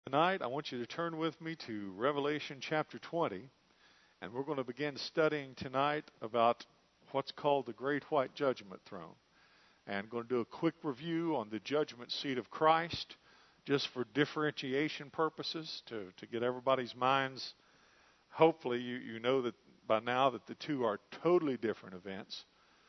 Tonight, I want you to turn with me to Revelation chapter 20, and we're going to begin studying tonight about what's called the Great White Judgment Throne. And going to do a quick review on the judgment seat of Christ, just for differentiation purposes, to get everybody's minds. Hopefully, you know that by now that the two are totally different events.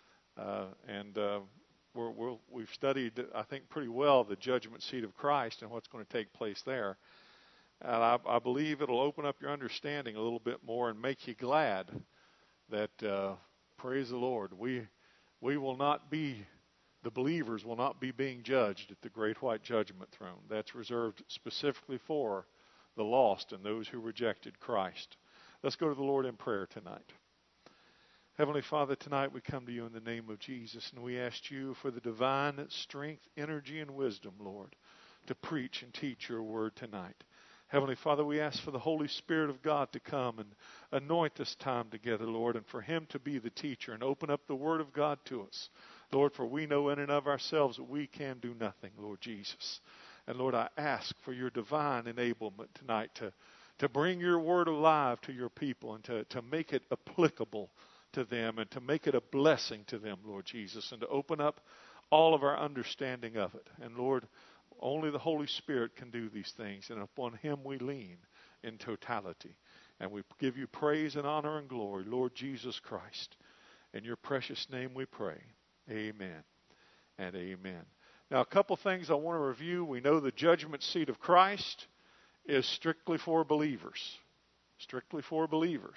We've studied, I think, pretty well the judgment seat of Christ and what's going to take place there. And I believe it'll open up your understanding a little bit more and make you glad that, praise the Lord, we will not be, the believers will not be being judged at the great white judgment throne. That's reserved specifically for the lost and those who rejected Christ. Let's go to the Lord in prayer tonight. Heavenly Father, tonight we come to you in the name of Jesus, and we ask you for the divine strength, energy, and wisdom, Lord, to preach and teach your word tonight. Heavenly Father, we ask for the Holy Spirit of God to come and anoint this time together, Lord, and for him to be the teacher and open up the word of God to us. Lord, for we know in and of ourselves that we can do nothing, Lord Jesus. And Lord, I ask for your divine enablement tonight to bring your word alive to your people and to make it applicable to them and to make it a blessing to them, Lord Jesus, and to open up all of our understanding of it. And Lord, only the Holy Spirit can do these things, and upon him we lean in totality. And we give you praise and honor and glory, Lord Jesus Christ. In your precious name we pray. Amen and amen. Now, a couple things I want to review. We know the judgment seat of Christ is strictly for believers. Strictly for believers.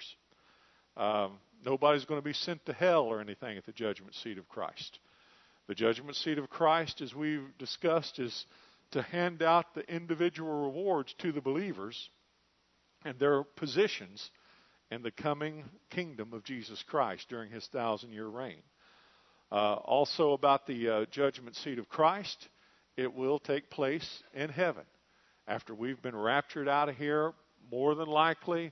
Nobody's going to be sent to hell or anything at the judgment seat of Christ. The judgment seat of Christ, as we've discussed, is to hand out the individual rewards to the believers and their positions in the coming kingdom of Jesus Christ during his 1,000-year reign. Also about the judgment seat of Christ, it will take place in heaven. After we've been raptured out of here, more than likely,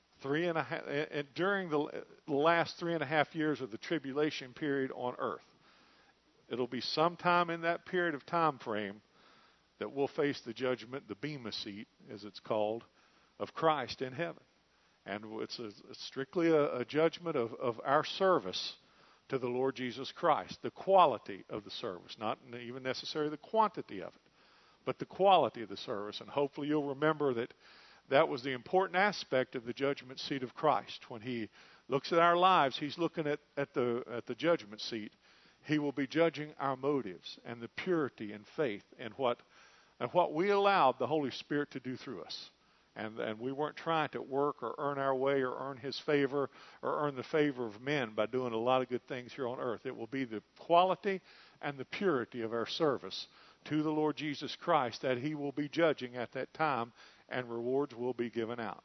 during the last 3.5 years of the tribulation period on earth. It'll be sometime in that period of time frame that we'll face the judgment, the Bema seat, as it's called, of Christ in heaven. And it's strictly a judgment of our service to the Lord Jesus Christ, the quality of the service, not even necessarily the quantity of it, but the quality of the service. And hopefully you'll remember that was the important aspect of the judgment seat of Christ. When he looks at our lives, he's looking at the judgment seat. He will be judging our motives and the purity and faith and what we allowed the Holy Spirit to do through us. And we weren't trying to work or earn our way or earn his favor or earn the favor of men by doing a lot of good things here on earth. It will be the quality and the purity of our service to the Lord Jesus Christ that he will be judging at that time, and rewards will be given out.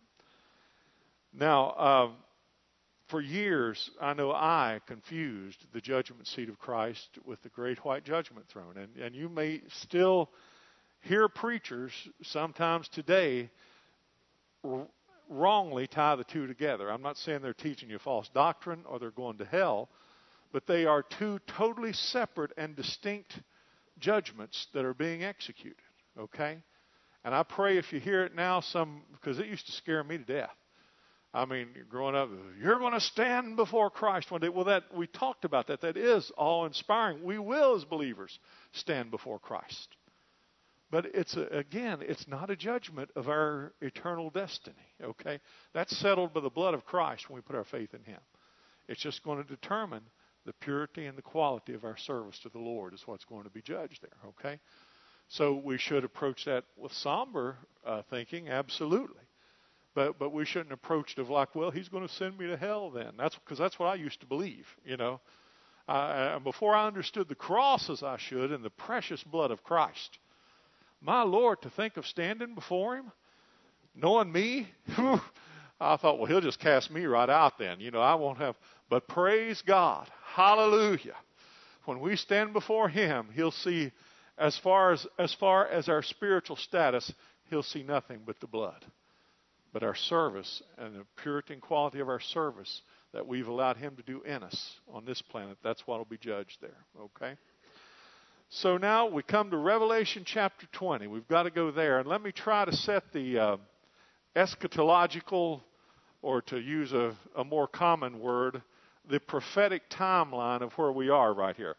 Now, for years, I know I confused the judgment seat of Christ with the great white judgment throne. And you may still hear preachers sometimes today wrongly tie the two together. I'm not saying they're teaching you false doctrine or they're going to hell, but they are two totally separate and distinct judgments that are being executed. Okay? And I pray if you hear it now, because it used to scare me to death. I mean, growing up, you're going to stand before Christ one day. Well, we talked about that. That is awe-inspiring. We will, as believers, stand before Christ. But it's not a judgment of our eternal destiny. Okay, that's settled by the blood of Christ when we put our faith in him. It's just going to determine the purity and the quality of our service to the Lord is what's going to be judged there. Okay. So we should approach that with somber thinking, absolutely. But we shouldn't approach it of like, well, he's going to send me to hell then. Because that's what I used to believe, you know. Before I understood the cross as I should and the precious blood of Christ, my Lord, to think of standing before him, knowing me, I thought, well, he'll just cast me right out then. You know, I won't have. But praise God, hallelujah. When we stand before him, he'll see. As far as our spiritual status, he'll see nothing but the blood. But our service and the purity and quality of our service that we've allowed him to do in us on this planet, that's what will be judged there. Okay? So now we come to Revelation chapter 20. We've got to go there. And let me try to set the eschatological, or to use a more common word, the prophetic timeline of where we are right here.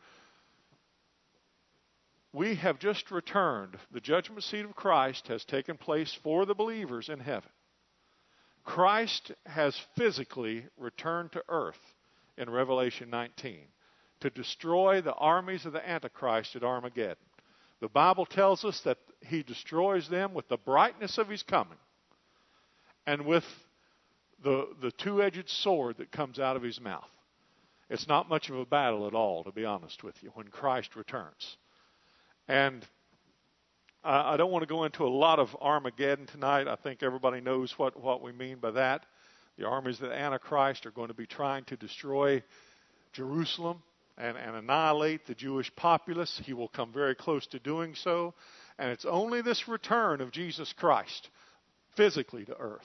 We have just returned. The judgment seat of Christ has taken place for the believers in heaven. Christ has physically returned to earth in Revelation 19 to destroy the armies of the Antichrist at Armageddon. The Bible tells us that he destroys them with the brightness of his coming and with the two-edged sword that comes out of his mouth. It's not much of a battle at all, to be honest with you, when Christ returns. And I don't want to go into a lot of Armageddon tonight. I think everybody knows what we mean by that. The armies of the Antichrist are going to be trying to destroy Jerusalem and annihilate the Jewish populace. He will come very close to doing so. And it's only this return of Jesus Christ physically to earth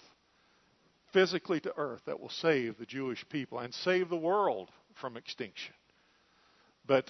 that will save the Jewish people and save the world from extinction. But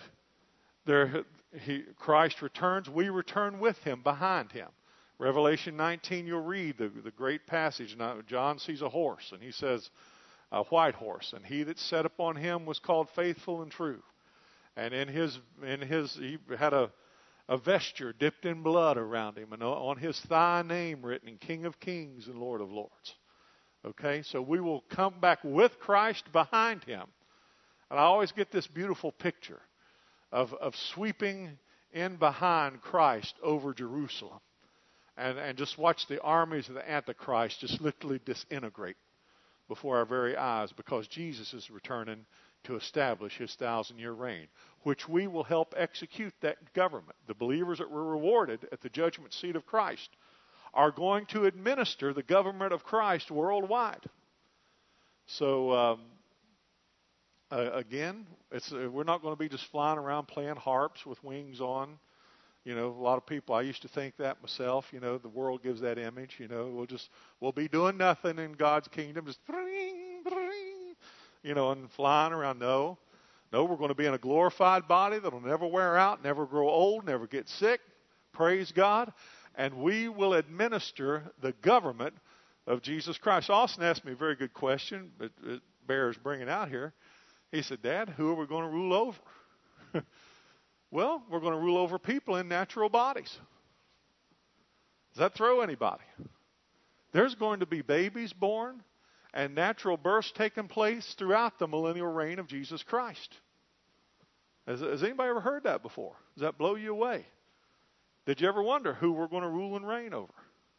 Christ returns, we return with him, behind him. Revelation 19, you'll read the great passage. Now, John sees a horse, and he says, a white horse, and he that sat upon him was called Faithful and True. And he had a vesture dipped in blood around him, and on his thigh name written, King of Kings and Lord of Lords. Okay, so we will come back with Christ behind him. And I always get this beautiful picture of sweeping in behind Christ over Jerusalem. And just watch the armies of the Antichrist just literally disintegrate before our very eyes, because Jesus is returning to establish his 1,000-year reign, which we will help execute that government. The believers that were rewarded at the judgment seat of Christ are going to administer the government of Christ worldwide. So, again, we're not going to be just flying around playing harps with wings on. You know, a lot of people, I used to think that myself, you know, the world gives that image, you know, we'll be doing nothing in God's kingdom, just, you know, and flying around. No, we're going to be in a glorified body that'll never wear out, never grow old, never get sick. Praise God. And we will administer the government of Jesus Christ. Austin asked me a very good question, but it bears bringing out here. He said, Dad, who are we going to rule over? Well, we're going to rule over people in natural bodies. Does that throw anybody? There's going to be babies born and natural births taking place throughout the millennial reign of Jesus Christ. Has anybody ever heard that before? Does that blow you away? Did you ever wonder who we're going to rule and reign over?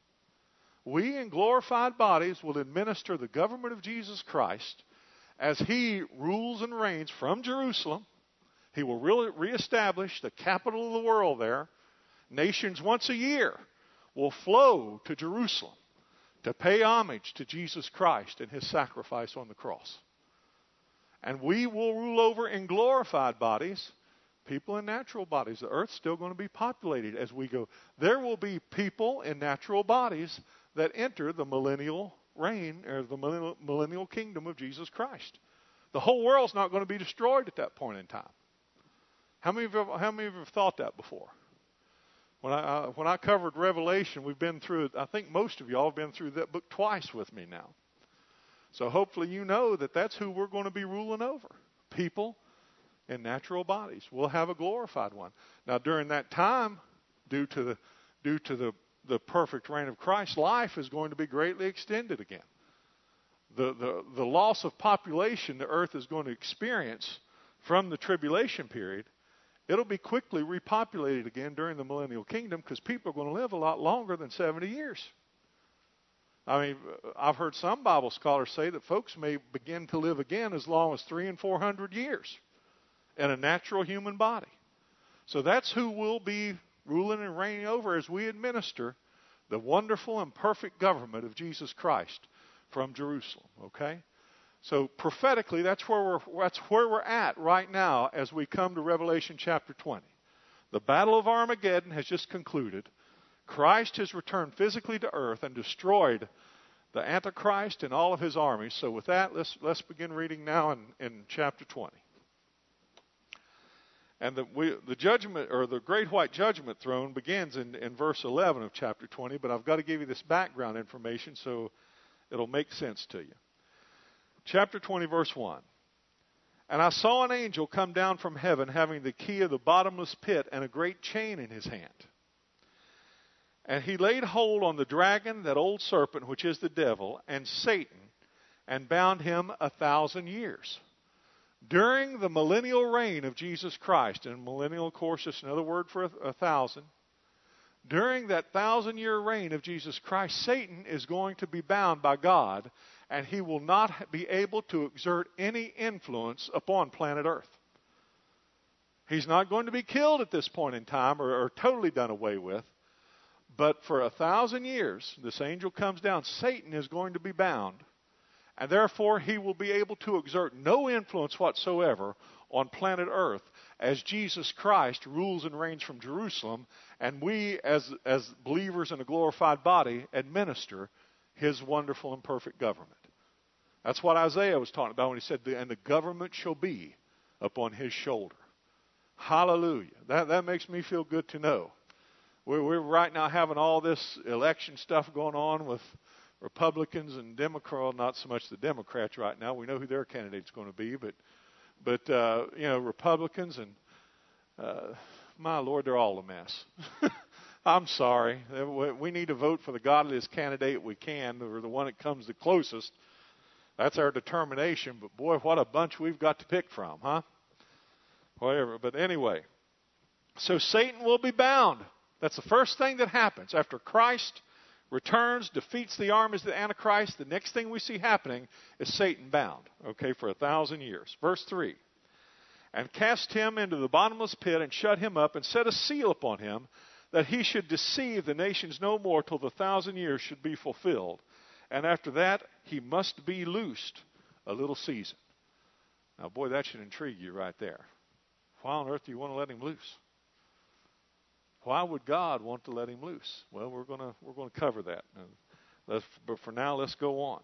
We in glorified bodies will administer the government of Jesus Christ as he rules and reigns from Jerusalem. He will reestablish the capital of the world there. Nations once a year will flow to Jerusalem to pay homage to Jesus Christ and his sacrifice on the cross. And we will rule over in glorified bodies, people in natural bodies. The earth's still going to be populated as we go. There will be people in natural bodies that enter the millennial reign, or the millennial kingdom of Jesus Christ. The whole world's not going to be destroyed at that point in time. How many of you have thought that before? When I covered Revelation, we've been through it. I think most of y'all have been through that book twice with me now. So hopefully you know that that's who we're going to be ruling over. People in natural bodies. We'll have a glorified one. Now during that time, due to the perfect reign of Christ, life is going to be greatly extended again. The loss of population the earth is going to experience from the tribulation period, it'll be quickly repopulated again during the millennial kingdom, because people are going to live a lot longer than 70 years. I mean, I've heard some Bible scholars say that folks may begin to live again as long as 300 and 400 years in a natural human body. So that's who we'll be ruling and reigning over as we administer the wonderful and perfect government of Jesus Christ from Jerusalem. Okay? So prophetically, that's where we're at right now as we come to Revelation chapter 20. The Battle of Armageddon has just concluded. Christ has returned physically to earth and destroyed the Antichrist and all of his armies. So with that, let's begin reading now in chapter 20. And the judgment, or the great white judgment throne, begins in verse 11 of chapter 20, but I've got to give you this background information so it'll make sense to you. Chapter 20, verse 1. And I saw an angel come down from heaven, having the key of the bottomless pit and a great chain in his hand. And he laid hold on the dragon, that old serpent, which is the devil, and Satan, and bound him 1,000 years. During the millennial reign of Jesus Christ, and millennial, of course, is another word for 1,000. During that 1,000-year reign of Jesus Christ, Satan is going to be bound by God, and he will not be able to exert any influence upon planet Earth. He's not going to be killed at this point in time or totally done away with. But for 1,000 years, this angel comes down. Satan is going to be bound. And therefore, he will be able to exert no influence whatsoever on planet Earth as Jesus Christ rules and reigns from Jerusalem, and we, as believers in a glorified body, administer his wonderful and perfect government. That's what Isaiah was talking about when he said, and the government shall be upon his shoulder. Hallelujah. That makes me feel good to know. We're right now having all this election stuff going on with Republicans and Democrats, not so much the Democrats right now. We know who their candidate's going to be, but Republicans and my Lord, they're all a mess. I'm sorry. We need to vote for the godliest candidate we can, or the one that comes the closest. That's our determination. But boy, what a bunch we've got to pick from, huh? Whatever. But anyway, so Satan will be bound. That's the first thing that happens. After Christ returns, defeats the armies of the Antichrist, the next thing we see happening is Satan bound, okay, for 1,000 years. Verse 3. And cast him into the bottomless pit and shut him up and set a seal upon him, that he should deceive the nations no more till the 1,000 years should be fulfilled. And after that, he must be loosed a little season. Now, boy, that should intrigue you right there. Why on earth do you want to let him loose? Why would God want to let him loose? Well, we're going to cover that. But for now, let's go on.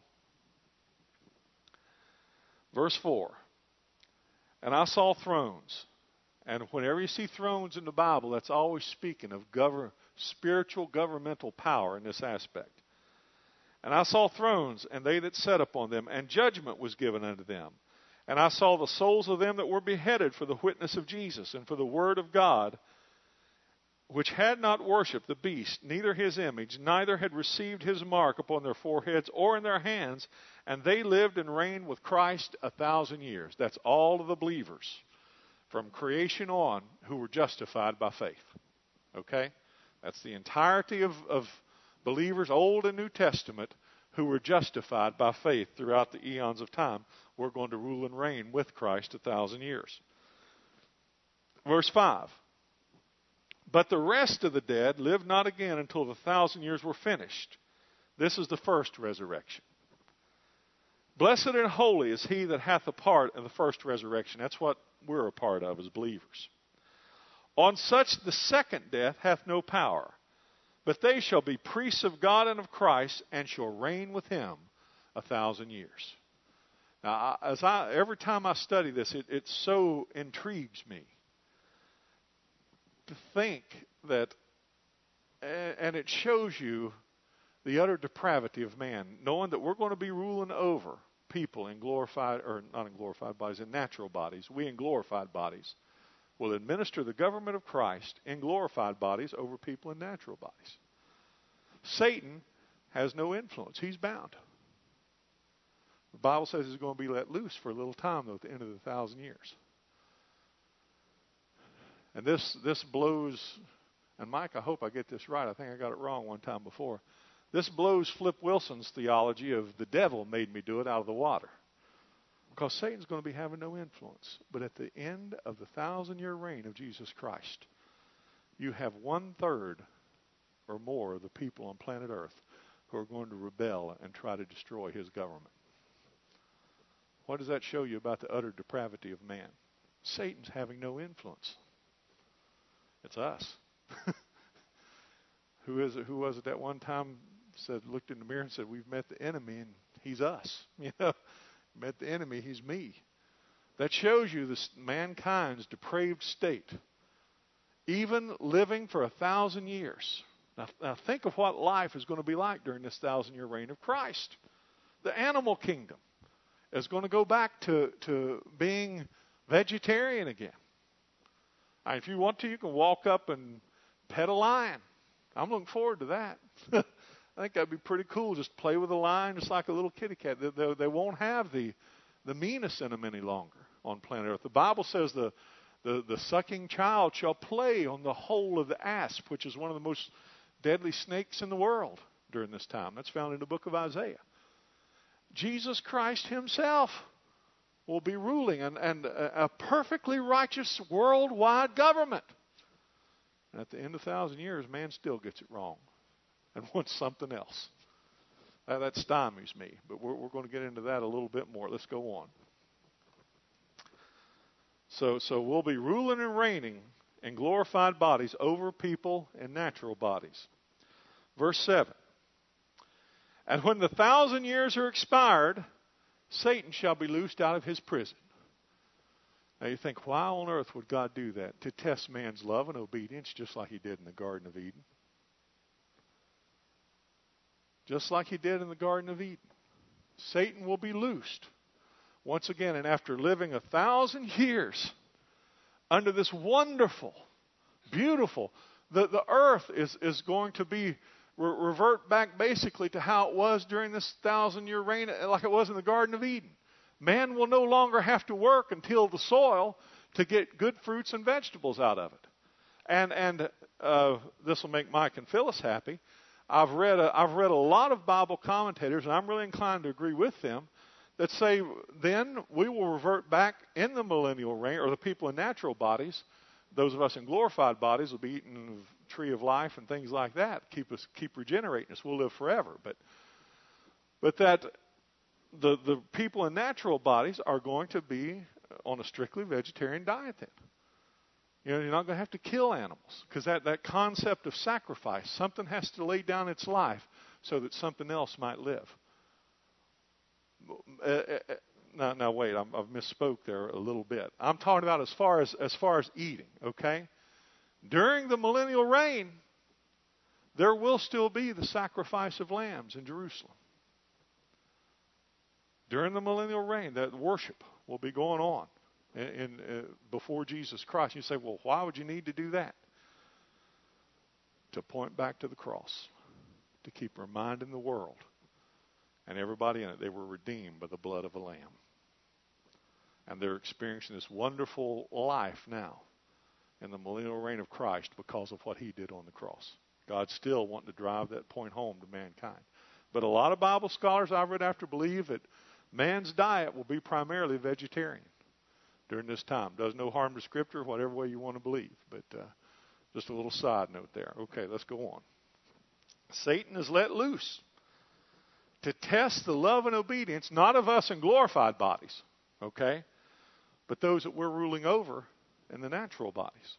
Verse 4. And I saw thrones. And whenever you see thrones in the Bible, that's always speaking of spiritual governmental power in this aspect. And I saw thrones, and they that sat upon them, and judgment was given unto them. And I saw the souls of them that were beheaded for the witness of Jesus and for the word of God, which had not worshipped the beast, neither his image, neither had received his mark upon their foreheads or in their hands, and they lived and reigned with Christ 1,000 years. That's all of the believers from creation on who were justified by faith. Okay? That's the entirety of believers, Old and New Testament, who were justified by faith throughout the eons of time. We're going to rule and reign with Christ 1,000 years. Verse 5. But the rest of the dead lived not again until the 1,000 years were finished. This is the first resurrection. Blessed and holy is he that hath a part in the first resurrection. That's what we're a part of as believers. On such the second death hath no power, but they shall be priests of God and of Christ, and shall reign with him 1,000 years. Now, every time I study this, it so intrigues me to think that, and it shows you the utter depravity of man, knowing that we're going to be ruling over people in glorified, or not in glorified bodies, in natural bodies. We in glorified bodies will administer the government of Christ in glorified bodies over people in natural bodies. Satan has no influence. He's bound. The Bible says he's going to be let loose for a little time, though, at the end of the 1,000 years. And this blows, and Mike, I hope I get this right. I think I got it wrong one time before. This blows Flip Wilson's theology of the devil made me do it out of the water. Because Satan's going to be having no influence. But at the end of the 1,000-year reign of Jesus Christ, you have 1/3 or more of the people on planet Earth who are going to rebel and try to destroy his government. What does that show you about the utter depravity of man? Satan's having no influence. It's us. Who was it that one time looked in the mirror and said, we've met the enemy and he's us. Met the enemy, he's me. That shows you this mankind's depraved state. Even living for 1,000 years. Now think of what life is going to be like during this 1,000-year reign of Christ. The animal kingdom is going to go back to being vegetarian again. If you want to, you can walk up and pet a lion. I'm looking forward to that. I think that'd be pretty cool. Just play with a lion just like a little kitty cat. They won't have the meanness in them any longer on planet Earth. The Bible says the sucking child shall play on the hole of the asp, which is one of the most deadly snakes in the world during this time. That's found in the book of Isaiah. Jesus Christ himself will be ruling and a perfectly righteous worldwide government. And at the end of 1,000 years, man still gets it wrong and wants something else. That stymies me, but we're going to get into that a little bit more. Let's go on. So we'll be ruling and reigning in glorified bodies over people in natural bodies. Verse 7. And when the 1,000 years are expired, Satan shall be loosed out of his prison. Now you think, why on earth would God do that? To test man's love and obedience, just like he did in the Garden of Eden. Just like he did in the Garden of Eden. Satan will be loosed. Once again, and after living 1,000 years under this wonderful, beautiful, the earth is going to be revert back basically to how it was during this 1,000-year reign, like it was in the Garden of Eden. Man will no longer have to work and till the soil to get good fruits and vegetables out of it. And this will make Mike and Phyllis happy. I've read a lot of Bible commentators, and I'm really inclined to agree with them, that say then we will revert back in the millennial reign, or the people in natural bodies. Those of us in glorified bodies will be eating the tree of life and things like that, keep regenerating us. We'll live forever. But that the people in natural bodies are going to be on a strictly vegetarian diet then. You're not going to have to kill animals, because that concept of sacrifice, something has to lay down its life so that something else might live. Now wait, I've misspoke there a little bit. I'm talking about as far as eating, okay? During the millennial reign, there will still be the sacrifice of lambs in Jerusalem. During the millennial reign, that worship will be going on before Jesus Christ. You say, well, why would you need to do that? To point back to the cross, to keep reminding the world and everybody in it they were redeemed by the blood of a lamb. And they're experiencing this wonderful life now in the millennial reign of Christ because of what he did on the cross. God's still wanting to drive that point home to mankind. But a lot of Bible scholars I've read after believe that man's diet will be primarily vegetarian during this time. Does no harm to Scripture, whatever way you want to believe. But just a little side note there. Okay, let's go on. Satan is let loose to test the love and obedience, not of us in glorified bodies, okay, but those that we're ruling over in the natural bodies.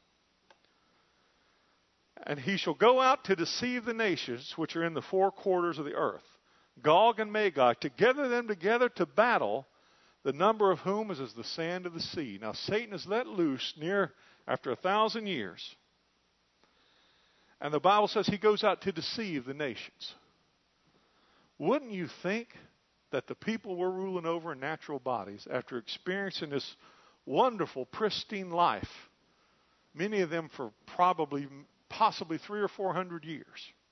And he shall go out to deceive the nations which are in the four quarters of the earth, Gog and Magog, to gather them together to battle, the number of whom is as the sand of the sea. Now Satan is let loose after 1,000 years. And the Bible says he goes out to deceive the nations. Wouldn't you think that the people we're ruling over in natural bodies, after experiencing this wonderful, pristine life, many of them for possibly 300 or 400 years,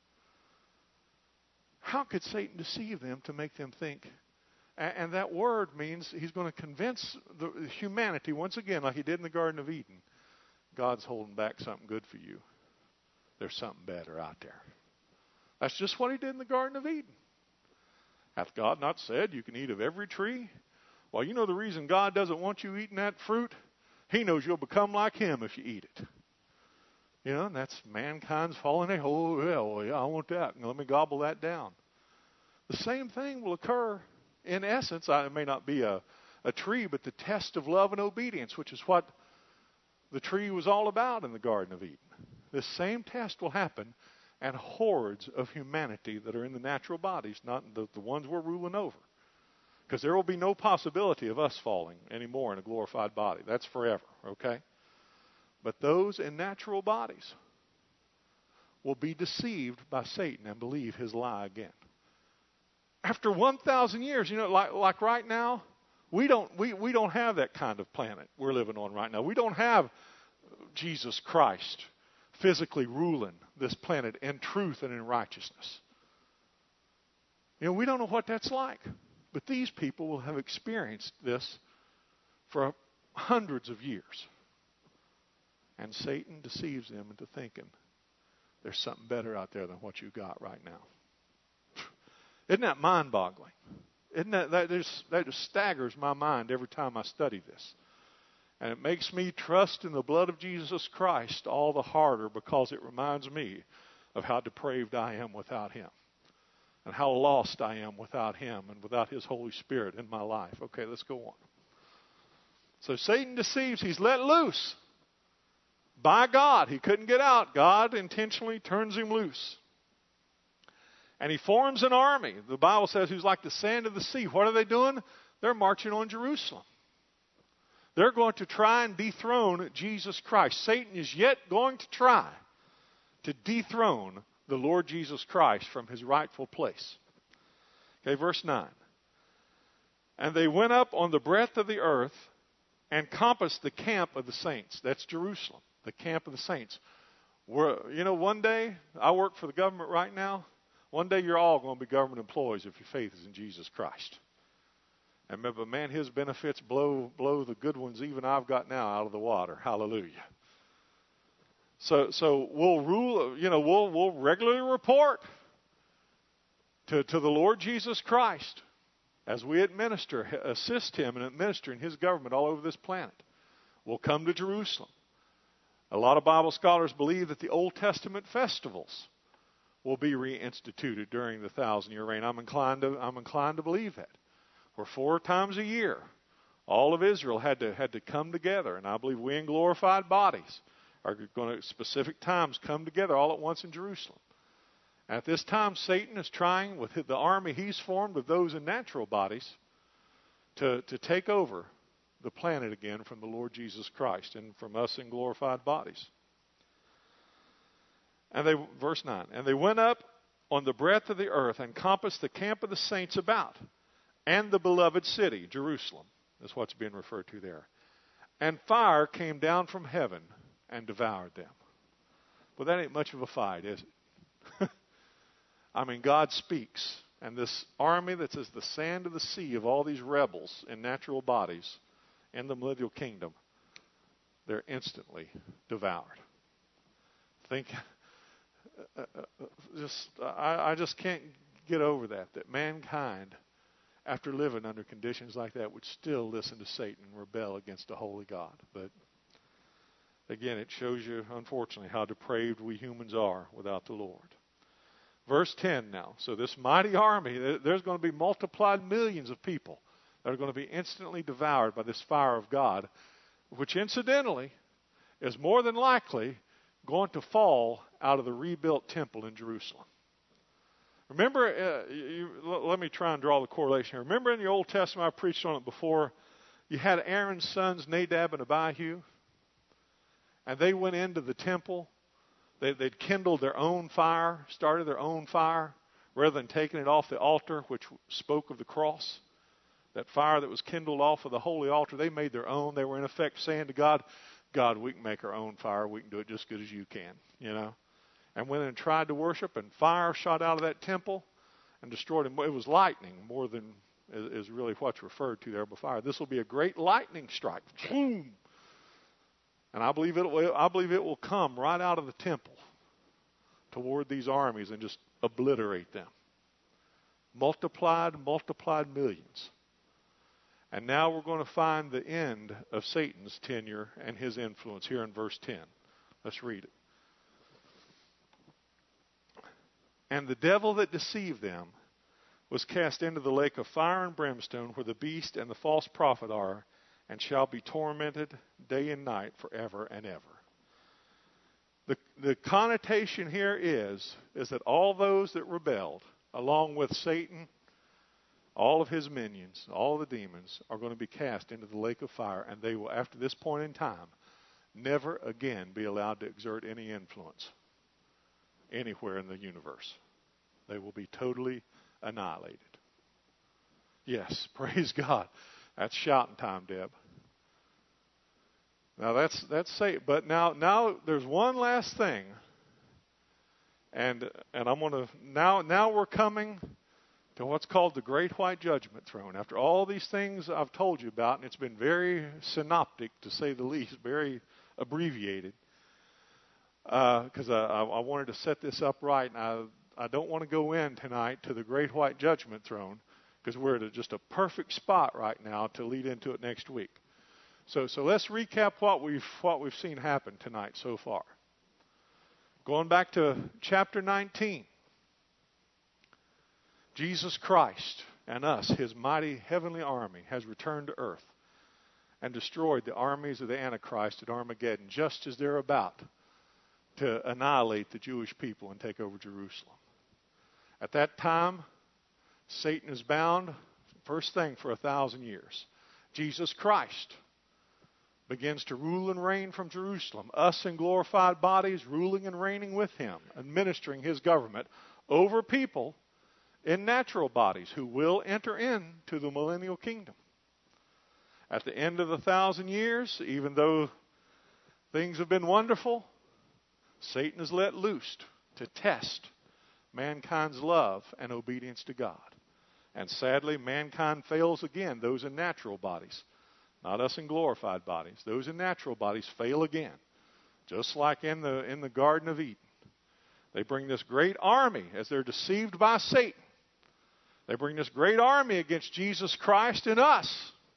how could Satan deceive them to make them think? And that word means he's going to convince the humanity, once again, like he did in the Garden of Eden, God's holding back something good for you. There's something better out there. That's just what he did in the Garden of Eden. Hath God not said you can eat of every tree? Well, you know the reason God doesn't want you eating that fruit? He knows you'll become like him if you eat it. And that's mankind's falling there. Oh, yeah, I want that. Let me gobble that down. The same thing will occur in essence. It may not be a tree, but the test of love and obedience, which is what the tree was all about in the Garden of Eden. This same test will happen, and hordes of humanity that are in the natural bodies, not the ones we're ruling over. Because there will be no possibility of us falling anymore in a glorified body. That's forever, okay? But those in natural bodies will be deceived by Satan and believe his lie again. After 1,000 years, like right now, we don't have that kind of planet we're living on right now. We don't have Jesus Christ physically ruling this planet in truth and in righteousness. We don't know what that's like. But these people will have experienced this for hundreds of years. And Satan deceives them into thinking there's something better out there than what you got right now. Isn't that mind-boggling? Isn't that just staggers my mind every time I study this. And it makes me trust in the blood of Jesus Christ all the harder because it reminds me of how depraved I am without him. And how lost I am without him and without his Holy Spirit in my life. Okay, let's go on. So Satan deceives. He's let loose by God. He couldn't get out. God intentionally turns him loose. And he forms an army. The Bible says who's like the sand of the sea. What are they doing? They're marching on Jerusalem. They're going to try and dethrone Jesus Christ. Satan is yet going to try to dethrone the Lord Jesus Christ from his rightful place. Okay, verse 9. And they went up on the breadth of the earth and compassed the camp of the saints. That's Jerusalem, the camp of the saints. One day, I work for the government right now. One day you're all going to be government employees if your faith is in Jesus Christ. And remember, man, his benefits blow the good ones even I've got now out of the water. Hallelujah. So we'll rule, we'll regularly report to the Lord Jesus Christ as we assist him in administering his government all over this planet. We'll come to Jerusalem. A lot of Bible scholars believe that the Old Testament festivals will be reinstituted during the 1,000-year reign. I'm inclined to believe that. For 4 times a year, all of Israel had to come together, and I believe we in glorified bodies are going to specific times come together all at once in Jerusalem. At this time, Satan is trying with the army he's formed of those in natural bodies to take over the planet again from the Lord Jesus Christ and from us in glorified bodies. And verse 9, and they went up on the breadth of the earth and compassed the camp of the saints about, and the beloved city, Jerusalem, is what's being referred to there. And fire came down from heaven and devoured them. Well, that ain't much of a fight, is it? I mean, God speaks, and this army that's as the sand of the sea of all these rebels in natural bodies in the millennial kingdom, they're instantly devoured. I just can't get over that mankind, after living under conditions like that, would still listen to Satan and rebel against a holy God. But again, it shows you, unfortunately, how depraved we humans are without the Lord. Verse 10 now. So this mighty army, there's going to be multiplied millions of people that are going to be instantly devoured by this fire of God, which incidentally is more than likely going to fall out of the rebuilt temple in Jerusalem. Remember, let me try and draw the correlation here. Remember in the Old Testament, I preached on it before, you had Aaron's sons, Nadab and Abihu, and they went into the temple. They'd kindled their own fire, started their own fire, rather than taking it off the altar, which spoke of the cross. That fire that was kindled off of the holy altar, they made their own. They were in effect saying to God, God, we can make our own fire. We can do it just as good as you can, And went and tried to worship, and fire shot out of that temple and destroyed them. It was lightning more than is really what's referred to there by fire. This will be a great lightning strike. Boom! And I believe it will come right out of the temple toward these armies and just obliterate them. Multiplied millions. And now we're going to find the end of Satan's tenure and his influence here in verse 10. Let's read it. And the devil that deceived them was cast into the lake of fire and brimstone, where the beast and the false prophet are, and shall be tormented day and night forever and ever. The connotation here is that all those that rebelled, along with Satan all of his minions, all the demons, are going to be cast into the lake of fire, and they will, after this point in time, never again be allowed to exert any influence anywhere in the universe. They will be totally annihilated. Yes, praise God. That's shouting time, Deb. Now that's safe. But now there's one last thing, and I'm gonna now we're coming to what's called the Great White Judgment Throne. After all these things I've told you about, and it's been very synoptic to say the least, very abbreviated, because I wanted to set this up right, and I don't want to go in tonight to the Great White Judgment Throne, because we're at just a perfect spot right now to lead into it next week. So let's recap what we've seen happen tonight so far. Going back to chapter 19, Jesus Christ and us, his mighty heavenly army, has returned to earth and destroyed the armies of the Antichrist at Armageddon, just as they're about to annihilate the Jewish people and take over Jerusalem. At that time, Satan is bound, first thing, for 1,000 years. Jesus Christ begins to rule and reign from Jerusalem, us in glorified bodies ruling and reigning with him, administering his government over people in natural bodies who will enter into the millennial kingdom. At the end of the 1,000 years, even though things have been wonderful, Satan is let loose to test mankind's love and obedience to God. And sadly, mankind fails again, those in natural bodies. Not us in glorified bodies. Those in natural bodies fail again. Just like in the Garden of Eden. They bring this great army as they're deceived by Satan. They bring this great army against Jesus Christ and us.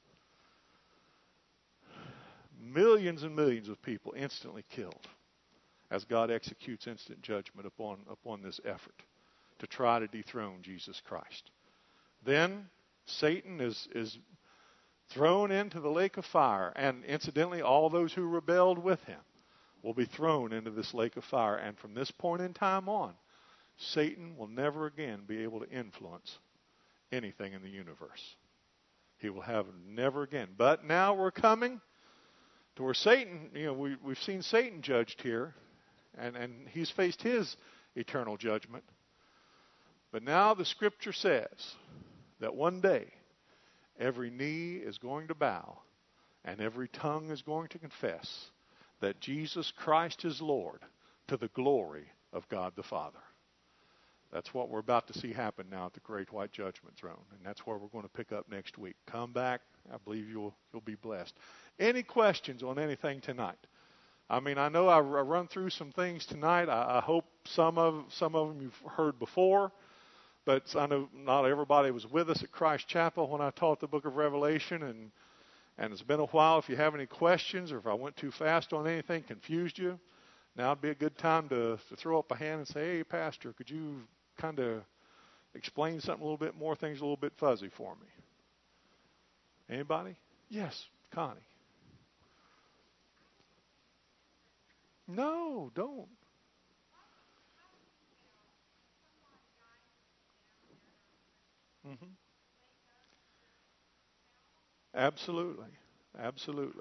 Millions and millions of people instantly killed as God executes instant judgment upon this effort to try to dethrone Jesus Christ. Then Satan is thrown into the lake of fire, and incidentally, all those who rebelled with him will be thrown into this lake of fire. And from this point in time on, Satan will never again be able to influence anything in the universe. He will have never again. But now we're coming to where Satan, we've seen Satan judged here, and he's faced his eternal judgment. But now the Scripture says that one day every knee is going to bow and every tongue is going to confess that Jesus Christ is Lord, to the glory of God the Father. That's what we're about to see happen now at the Great White Judgment Throne, and that's where we're going to pick up next week. Come back. I believe you'll be blessed. Any questions on anything tonight? I mean, I know I run through some things tonight. I hope some of them you've heard before. But I know not everybody was with us at Christ Chapel when I taught the book of Revelation, and it's been a while. If you have any questions or if I went too fast on anything, confused you, now would be a good time to throw up a hand and say, hey, Pastor, could you kind of explain something a little bit more, things a little bit fuzzy for me? Anybody? Yes, Connie. No, don't. Mm-hmm. Absolutely. Absolutely.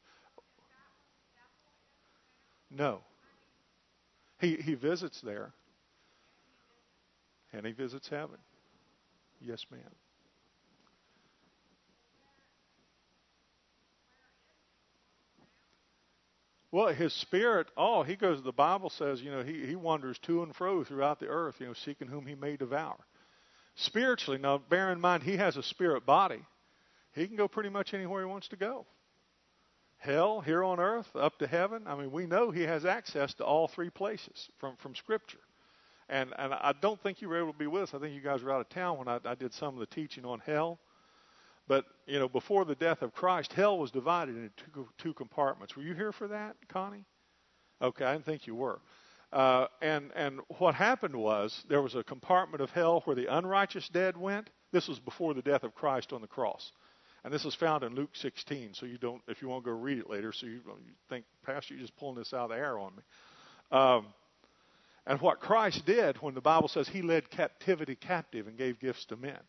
No. He visits there, and he visits heaven. Yes, ma'am. Well, his spirit, he goes, the Bible says, he wanders to and fro throughout the earth, seeking whom he may devour. Spiritually, now bear in mind, he has a spirit body. He can go pretty much anywhere he wants to go. Hell, here on earth, up to heaven. I mean, we know he has access to all three places from Scripture. And I don't think you were able to be with us. I think you guys were out of town when I did some of the teaching on hell. But, before the death of Christ, hell was divided into two compartments. Were you here for that, Connie? Okay, I didn't think you were. And what happened was there was a compartment of hell where the unrighteous dead went. This was before the death of Christ on the cross. And this is found in Luke 16, so you don't, if you want to go read it later, so you think, Pastor, you're just pulling this out of the air on me. And what Christ did when the Bible says he led captivity captive and gave gifts to men,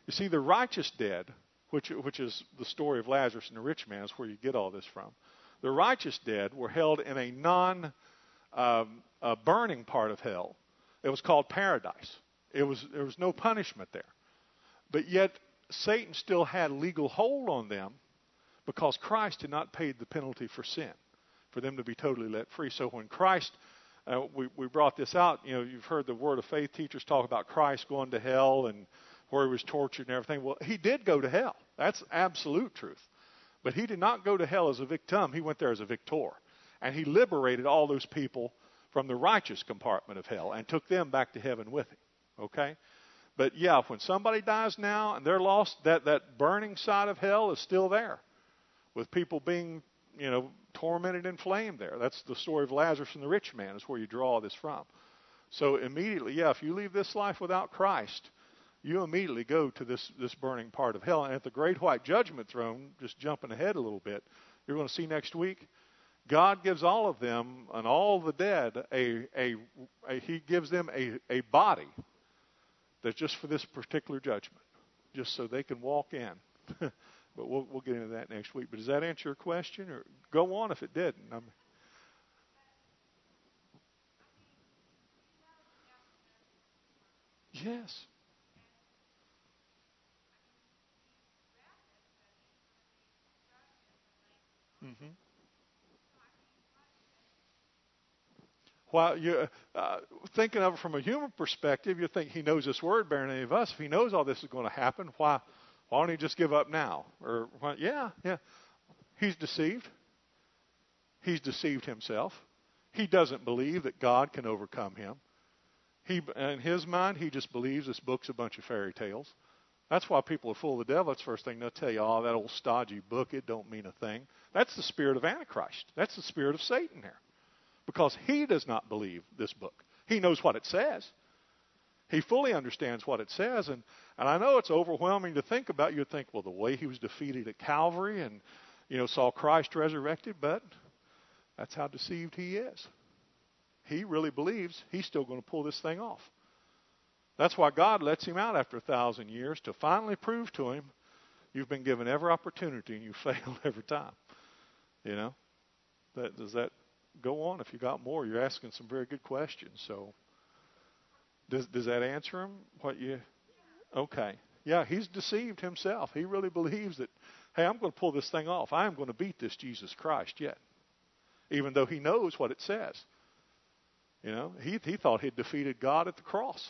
You see, the righteous dead, which is the story of Lazarus and the rich man, is where you get all this from. The righteous dead were held in a non-burning part of hell. It was called paradise. There was no punishment there. But yet, Satan still had legal hold on them because Christ had not paid the penalty for sin, for them to be totally let free. So when Christ, we brought this out, you've heard the Word of Faith teachers talk about Christ going to hell and where he was tortured and everything. Well, he did go to hell. That's absolute truth. But he did not go to hell as a victim. He went there as a victor. And he liberated all those people from the righteous compartment of hell and took them back to heaven with him. Okay? But yeah, when somebody dies now and they're lost, that burning side of hell is still there with people being, tormented and flamed there. That's the story of Lazarus and the rich man is where you draw this from. So immediately, if you leave this life without Christ, you immediately go to this burning part of hell. And at the great white judgment throne, just jumping ahead a little bit, you're going to see next week, God gives all of them and all the dead He gives them a body that's just for this particular judgment, just so they can walk in. But we'll get into that next week. But does that answer your question? Or go on if it didn't. Yes. Mm-hmm. While you're thinking of it from a human perspective, you think he knows this word better than any of us. If he knows all this is going to happen, why don't he just give up now? Or yeah. He's deceived. He's deceived himself. He doesn't believe that God can overcome him. In his mind, he just believes this book's a bunch of fairy tales. That's why people are full of the devil. That's the first thing they'll tell you. Oh, that old stodgy book, it don't mean a thing. That's the spirit of Antichrist. That's the spirit of Satan there. Because he does not believe this book. He knows what it says. He fully understands what it says. And I know it's overwhelming to think about. You'd think, well, the way he was defeated at Calvary and, saw Christ resurrected, but that's how deceived he is. He really believes he's still going to pull this thing off. That's why God lets him out after 1,000 years to finally prove to him, you've been given every opportunity and you failed every time. Does that go on? If you got more, you're asking some very good questions. So does that answer him? Okay. Yeah, he's deceived himself. He really believes that, hey, I'm going to pull this thing off. I am going to beat this Jesus Christ yet. Even though he knows what it says. He thought he'd defeated God at the cross.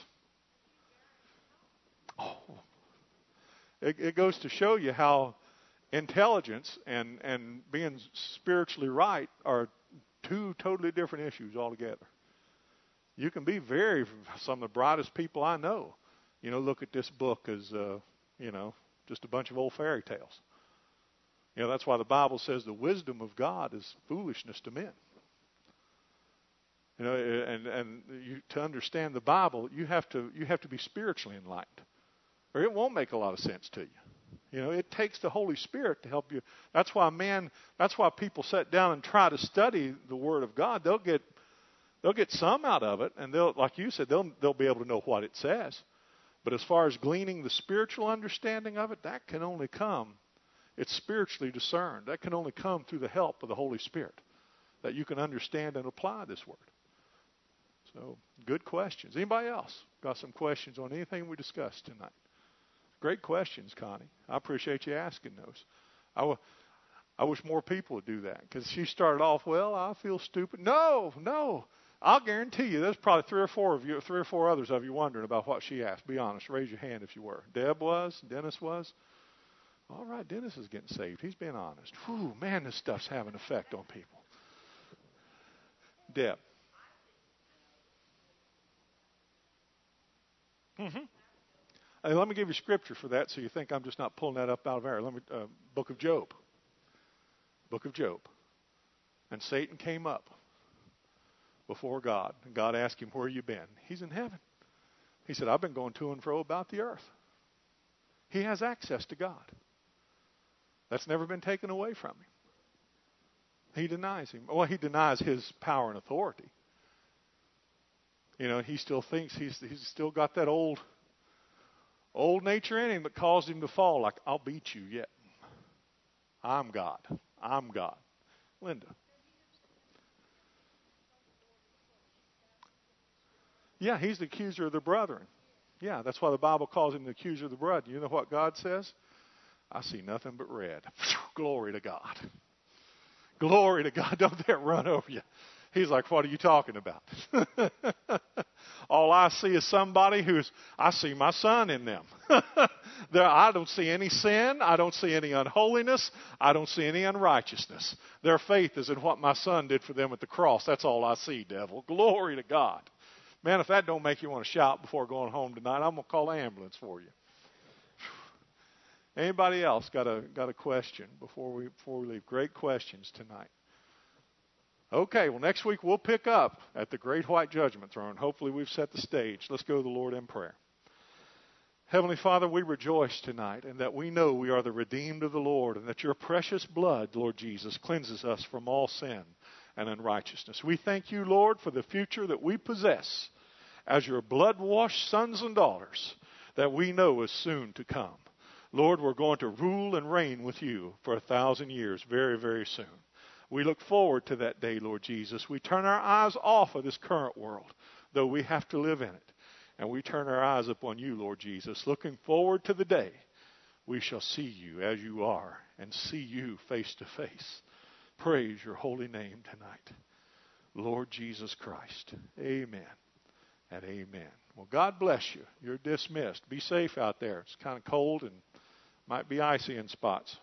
Oh. It goes to show you how intelligence and being spiritually right are two totally different issues altogether. You can be some of the brightest people I know, look at this book as, just a bunch of old fairy tales. That's why the Bible says the wisdom of God is foolishness to men. To understand the Bible, you have to be spiritually enlightened, or it won't make a lot of sense to you. It takes the Holy Spirit to help you. That's why people sit down and try to study the Word of God. They'll get some out of it, and like you said, they'll be able to know what it says. But as far as gleaning the spiritual understanding of it, that can only come. It's spiritually discerned. That can only come through the help of the Holy Spirit, that you can understand and apply this Word. So, good questions. Anybody else got some questions on anything we discussed tonight? Great questions, Connie. I appreciate you asking those. I wish more people would do that, because she started off, well, I feel stupid. No. I'll guarantee you there's probably three or four others of you wondering about what she asked. Be honest. Raise your hand if you were. Deb was. Dennis was. All right, Dennis is getting saved. He's being honest. Whew, man, this stuff's having an effect on people. Deb. Mm-hmm. Hey, let me give you scripture for that so you think I'm just not pulling that up out of air. Book of Job. Book of Job. And Satan came up before God. And God asked him, where you been? He's in heaven. He said, I've been going to and fro about the earth. He has access to God. That's never been taken away from him. He denies him. Well, he denies his power and authority. He still thinks he's still got that old Old nature in him that caused him to fall, like, I'll beat you yet. I'm God. I'm God. Linda. Yeah, he's the accuser of the brethren. Yeah, that's why the Bible calls him the accuser of the brethren. You know what God says? I see nothing but red. Glory to God. Glory to God. Don't that run over you. He's like, what are you talking about? All I see is somebody I see my son in them. I don't see any sin. I don't see any unholiness. I don't see any unrighteousness. Their faith is in what my son did for them at the cross. That's all I see, devil. Glory to God. Man, if that don't make you want to shout before going home tonight, I'm going to call the ambulance for you. Anybody else got a question before we leave? Great questions tonight. Okay, well, next week we'll pick up at the great white judgment throne. Hopefully we've set the stage. Let's go to the Lord in prayer. Heavenly Father, we rejoice tonight in that we know we are the redeemed of the Lord and that your precious blood, Lord Jesus, cleanses us from all sin and unrighteousness. We thank you, Lord, for the future that we possess as your blood-washed sons and daughters that we know is soon to come. Lord, we're going to rule and reign with you for 1,000 years very, very soon. We look forward to that day, Lord Jesus. We turn our eyes off of this current world, though we have to live in it. And we turn our eyes upon you, Lord Jesus, looking forward to the day we shall see you as you are and see you face to face. Praise your holy name tonight. Lord Jesus Christ. Amen and amen. Well, God bless you. You're dismissed. Be safe out there. It's kind of cold and might be icy in spots.